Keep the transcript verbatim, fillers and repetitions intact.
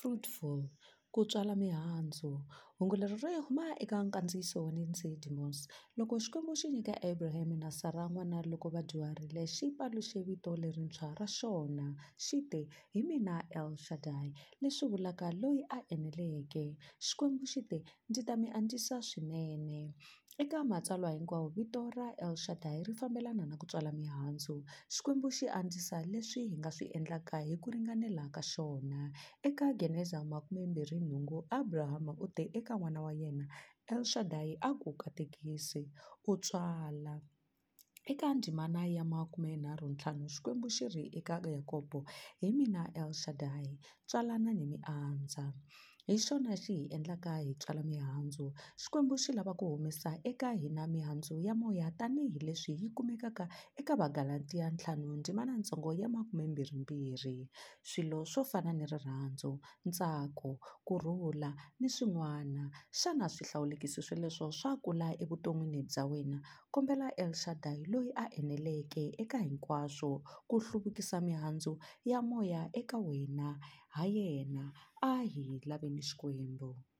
Fruitful, ku tswala mihandzu. Hungu leri ri huma eka nkandziyiso wa Lindsay Demons. Loko Xikwembu xi nyika Abraham na Sarah n'wana loko va dyuharile, xi paluxe vito lerintshwa ra xona xi te hi mina El Shaddai, leswi vulaka loyi a eneleke. Xikwembu xi te ndzi ta mi andzisa swinene. Eka matsalwa hinkwawo vito ra El Shaddai ri fambelana na ku tswala mihandzu. Xikwembu xi andzisa leswi hi nga swi endlaka hi ku ringanela ka xona. Eka Geneza makumembirhi nhungu Abraham u te eka n'wana wa yena El Shaddai a ku katekisi u tswala. Eka ndzimana ya makumenharhu ntlhanu Xikwembu xi ri eka Yakobo hi mina El Shaddai, tswalana ni mi andza. Hi xona xi hi endlaka hi tswala mihandzu. Xikwembu xi lava ku humesa eka hina mihandzu ya moya tanihileswi yi kumekaka eka Vagalatiya ntlhanu ndzimana ntsongo ya makumembirhimbirhi. Swilo swo fana ni rirhandzu, ntsako, kurhula ni swin'wana. Xana swihlawulekisi sweleswo swa kula evuton'wini bya wena? Kombela El Shaddai loyi a eneleke eka hinkwaswo ku hluvukisa mihandzu ya moya eka wena. Ha yena a hi laveni Xikwembu.